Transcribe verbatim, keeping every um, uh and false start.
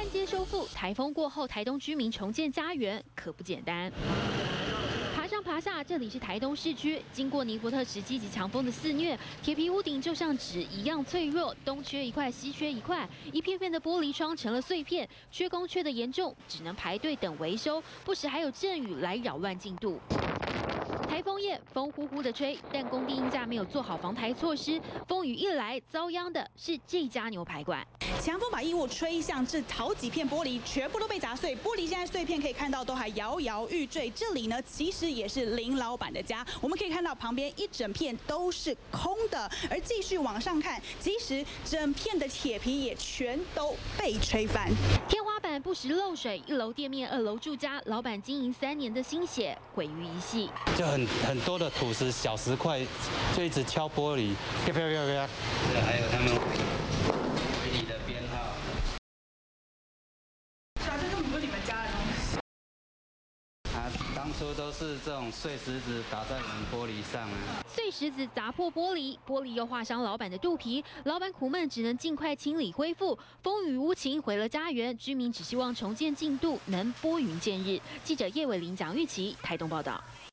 连接修复，台风过后，台东居民重建家园可不简单。爬上爬下，这里是台东市区。经过尼伯特时期及强风的肆虐，铁皮屋顶就像纸一样脆弱，东缺一块，西缺一块，一片片的玻璃窗成了碎片，缺工缺得严重，只能排队等维修，不时还有阵雨来扰乱进度。台风夜，风呼呼的吹，但工地因架没有做好防台措施，风雨一来，遭殃的是这家牛排馆。 强风把异物吹向，这好几片玻璃全部都被砸碎，玻璃现在碎片可以看到都还摇摇欲坠。这里呢，其实也是林老板的家，我们可以看到旁边一整片都是空的，而继续往上看，其实整片的铁皮也全都被吹翻， 天花板不时漏水，一楼店面，二楼住家，老板经营三年的心血毁于一夕。 就很很多的土石、小石块，就一直敲玻璃，啪啪啪啪。这还有他们回礼的编号。 是啊，这根本不是你们家的东西。 啊，当初都是这种碎石子打在我们玻璃上啊。 碎石子砸破玻璃，玻璃又划伤老板的肚皮，老板苦闷，只能尽快清理恢复。风雨无情，毁了家园，居民只希望重建进度能拨云见日。记者叶伟林、蒋玉琪，台东报道。